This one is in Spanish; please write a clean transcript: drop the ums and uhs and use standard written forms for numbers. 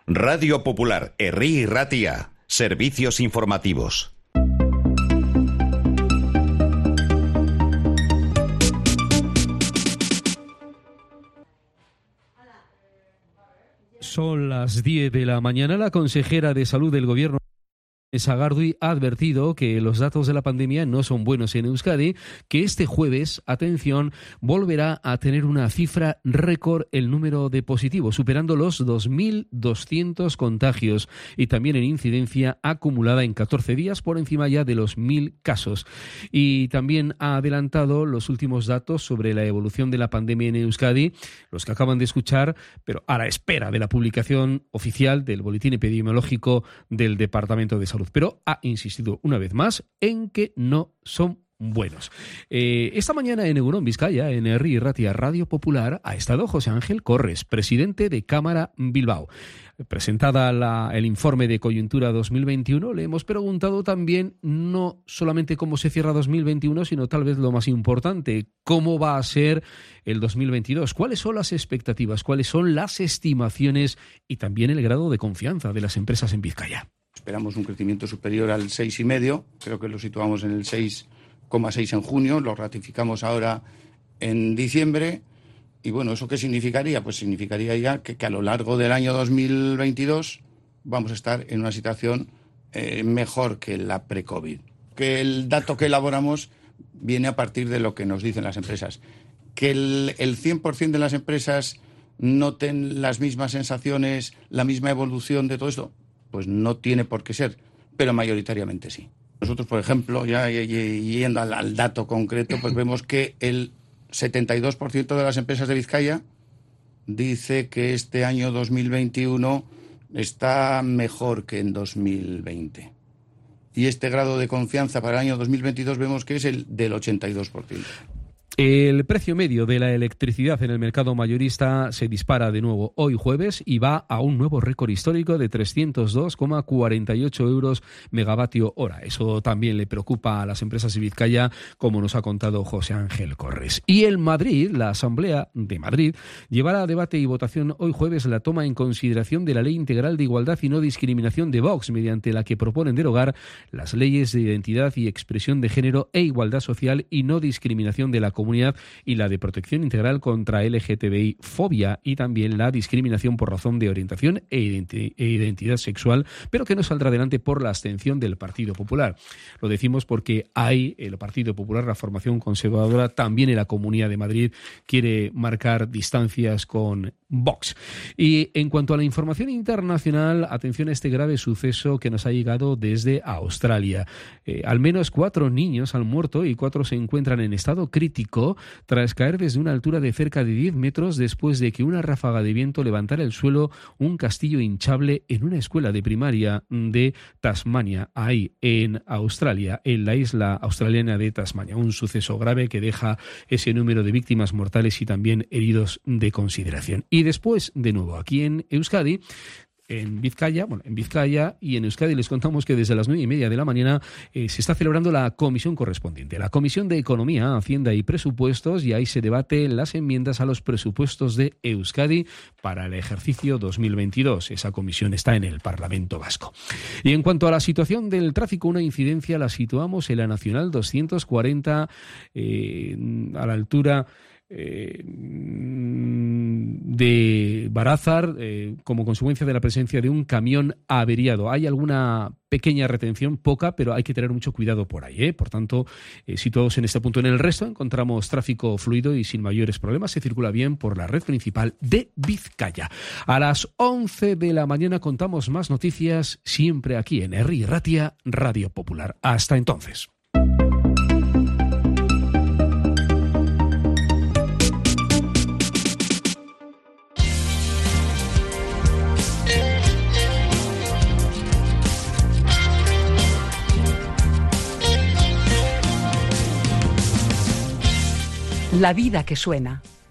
Radio Popular, Herri y Ratia. Servicios informativos. Son las 10 de la mañana. La consejera de Salud del Gobierno, Sagardui, ha advertido que los datos de la pandemia no son buenos en Euskadi, que este jueves, atención, volverá a tener una cifra récord el número de positivos, superando los 2.200 contagios y también en incidencia acumulada en 14 días por encima ya de los 1.000 casos. Y también ha adelantado los últimos datos sobre la evolución de la pandemia en Euskadi, los que acaban de escuchar, pero a la espera de la publicación oficial del boletín epidemiológico del Departamento de Salud. Pero ha insistido una vez más en que no son buenos. Esta mañana en Egunon Vizcaya, en Herri y Ratia Radio Popular, ha estado José Ángel Corres, presidente de Cámara Bilbao. Presentada el informe de coyuntura 2021, le hemos preguntado también no solamente cómo se cierra 2021, sino tal vez lo más importante, cómo va a ser el 2022, cuáles son las expectativas, cuáles son las estimaciones y también el grado de confianza de las empresas en Vizcaya. Esperamos un crecimiento superior al 6,5, creo que lo situamos en el 6,6 en junio, lo ratificamos ahora en diciembre. Y bueno, ¿eso qué significaría? Pues significaría ya que a lo largo del año 2022 vamos a estar en una situación mejor que la pre-COVID. Que el dato que elaboramos viene a partir de lo que nos dicen las empresas. Que el 100% de las empresas noten las mismas sensaciones, la misma evolución de todo esto, pues no tiene por qué ser, pero mayoritariamente sí. Nosotros, por ejemplo, ya yendo al dato concreto, pues vemos que el 72% de las empresas de Vizcaya dice que este año 2021 está mejor que en 2020. Y este grado de confianza para el año 2022 vemos que es el del 82%. El precio medio de la electricidad en el mercado mayorista se dispara de nuevo hoy jueves y va a un nuevo récord histórico de 302,48 euros megavatio hora. Eso también le preocupa a las empresas de Vizcaya, como nos ha contado José Ángel Corres. Y en Madrid, la Asamblea de Madrid llevará a debate y votación hoy jueves la toma en consideración de la Ley Integral de Igualdad y No Discriminación de Vox, mediante la que proponen derogar las leyes de identidad y expresión de género e igualdad social y no discriminación de la comunidad y la de protección integral contra LGTBI fobia y también la discriminación por razón de orientación e identidad sexual, pero que no saldrá adelante por la abstención del Partido Popular. Lo decimos porque hay el Partido Popular, la formación conservadora, también en la Comunidad de Madrid quiere marcar distancias con Vox. Y en cuanto a la información internacional, atención a este grave suceso que nos ha llegado desde Australia. Al menos 4 niños han muerto y 4 se encuentran en estado crítico tras caer desde una altura de cerca de 10 metros después de que una ráfaga de viento levantara el suelo un castillo hinchable en una escuela de primaria de Tasmania, ahí en Australia, en la isla australiana de Tasmania. Un suceso grave que deja ese número de víctimas mortales y también heridos de consideración. Y después, de nuevo, aquí en Euskadi, en Vizcaya y en Euskadi les contamos que desde las 9:30 de la mañana se está celebrando la comisión correspondiente, la Comisión de Economía, Hacienda y Presupuestos, y ahí se debaten las enmiendas a los presupuestos de Euskadi para el ejercicio 2022. Esa comisión está en el Parlamento Vasco. Y en cuanto a la situación del tráfico, una incidencia la situamos en la Nacional 240 a la altura de Barázar, como consecuencia de la presencia de un camión averiado. Hay alguna pequeña retención, poca, pero hay que tener mucho cuidado por ahí, Por tanto, situados en este punto. En el resto encontramos tráfico fluido y sin mayores problemas. Se circula bien por la red principal de Vizcaya. A las 11 de la mañana contamos más noticias, siempre aquí en Herri y Ratia, Radio Popular. Hasta entonces. La vida que suena.